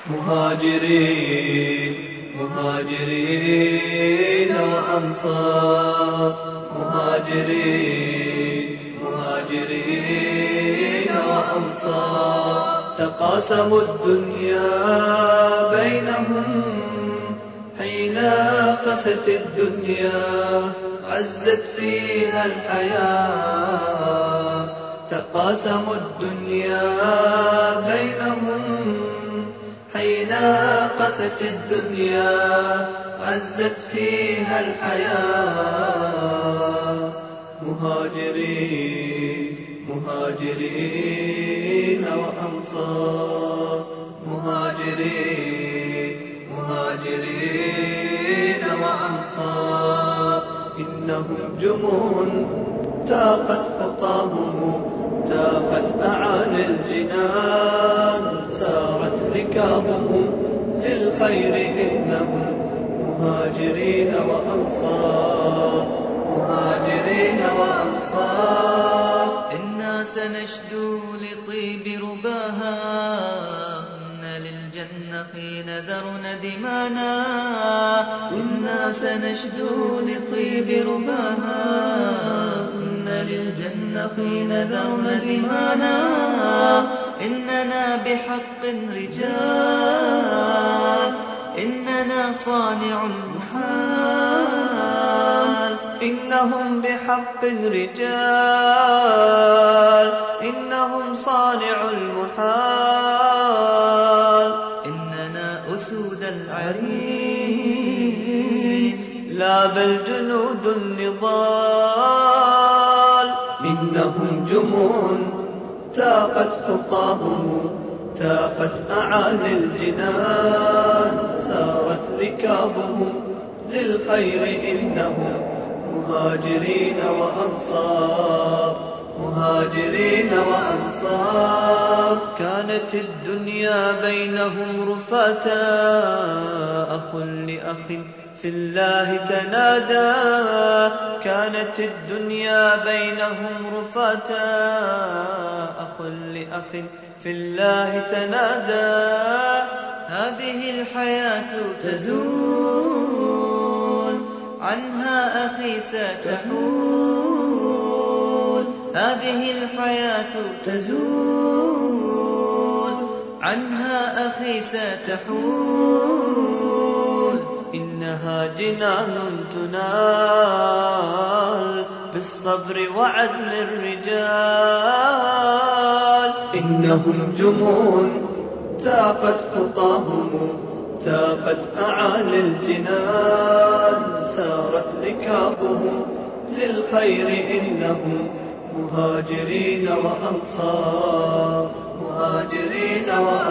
مهاجرين مهاجرين وأنصار، مهاجرين وأنصار، تقاسموا الدنيا بينهم حين قست الدنيا عزت فيها الحياة. تقاسموا الدنيا بينهم حين قست الدنيا عزت فيها الحياة. مهاجرين وأنصار، مهاجرين وأنصار، إنهم جموع تاقت خطاهم، تاقت أعالي الجنان، سارت ركابهم للخير، إنهم مهاجرين وأنصار، مهاجرين وأنصار. إنا سنشدو لطيب رباها، إن للجنة حين ذرن دمانا. إنا سنشدو لطيب رباها، إن للجنة حين ذرن دمانا. إننا بحق رجال، إننا صانع المحال. إنهم بحق رجال، إنهم صانع المحال. إننا أسود العرين، لا بل جنود النضال. إنهم جموع تاقت خطاهم، تاقت أعالي الجنان، سارت ركابهم للخير، إنهم مهاجرين وأنصار، مهاجرين وأنصار. كانت الدنيا بينهم رفاتا، أخ لأخ في الله تنادى. كانت الدنيا بينهم رفاتا، أخ لأخ في الله تنادى. هذه الحياة تزول، عنها أخي ستحول. هذه الحياة تزول، عنها أخي ستحول. إنها جنان تنال بالصبر وعدل الرجال. إنهم جموع تاقت خطاهم، تاقت أعالي الجنان، سارت ركابهم للخير، إنهم مهاجرين وأنصار، مهاجرين وأنصار.